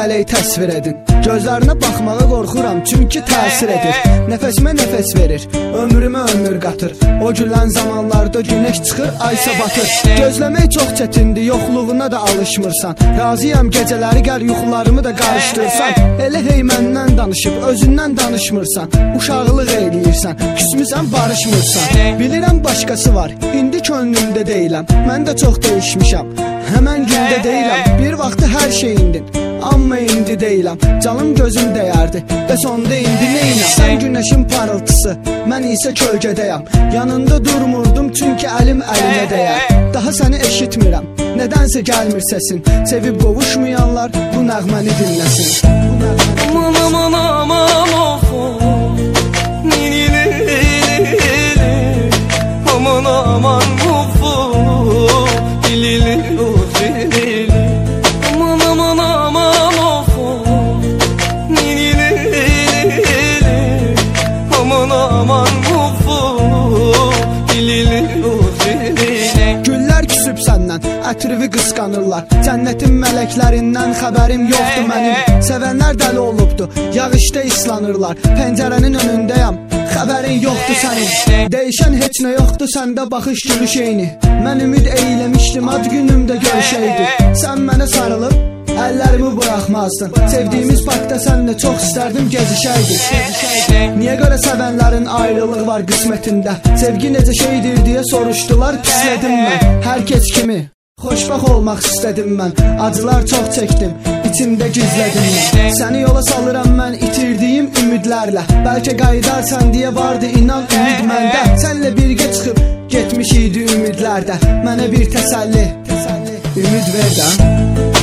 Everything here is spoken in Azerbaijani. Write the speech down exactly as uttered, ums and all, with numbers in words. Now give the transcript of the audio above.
təley təsvir edin. Gözlərinə baxmağa qorxuram, çünki təsir edir. Nəfəsimə nəfəs verir, ömrümə ömür qatır. O gülən zamanlarda günəş çıxır, aysa batır. Gözləmək çox çətindir, yoxluğuna da alışmırsan. Razıyam gecələri gəl yuxularımı da qarışdırsan. Elə hey məndən danışıb, özündən danışmırsan. Uşaqlıq eyləyirsən, küsmüsən, barışmırsan. Bilirəm başqası var, indi könlümdə deyiləm. Mən də çox dəyişmişəm, həmən gündə deyiləm. Bir vaxtı hər şey indin, amma indi deyiləm. Canım gözüm dəyərdi, və sonda indi neynəm? Sən günəşin parıltısı, mən isə kölgədəyəm. Yanında durmurdum, çünki əlim əlimə dəyər. Daha səni eşitmirəm, nədənsə gəlmir səsin. Sevib qovuşmayanlar bu nəğməni dinləsin. Aman aman aman of of, nini li li, aman aman of of, li li of li li. Aman aman aman of of, nini li li, aman aman of of, li li of li li. Güllər küsüb səndən, ətrivi qısqanırlar. Cənnətin mələklərindən xəbərim yoxdur mənim. Sevənlər dəli olubdu, yağışda islanırlar. Pəncərənin önündəyəm, xəbərin yoxdur sənin. Dəyişən heç nə yoxdur, səndə baxış gülüş eyni. Mən ümid eyləmişdim, ad günümdə görüşəydi. Sən mənə sarılıb, əllərimi buraxmazdın. Sevdiyimiz parkda sənlə çox istərdim gəzişəydik. Niyə görə sevənlərin ayrılığı var qismətində? Sevgi necə şeydir deyə soruşdular, pislədim mən. Hər keç kimi xoşbaxt olmaq istədim mən. Acılar çox çəkdim, içimdə gizlədim mən. Səni yola salıram mən itirdiyim ümidlərlə. Bəlkə qayıdarsan deyə vardı inan ümid məndə. Sənlə birgə çıxıb getmiş idi ümidlərdə. Mənə bir təsəlli, ümid ver də.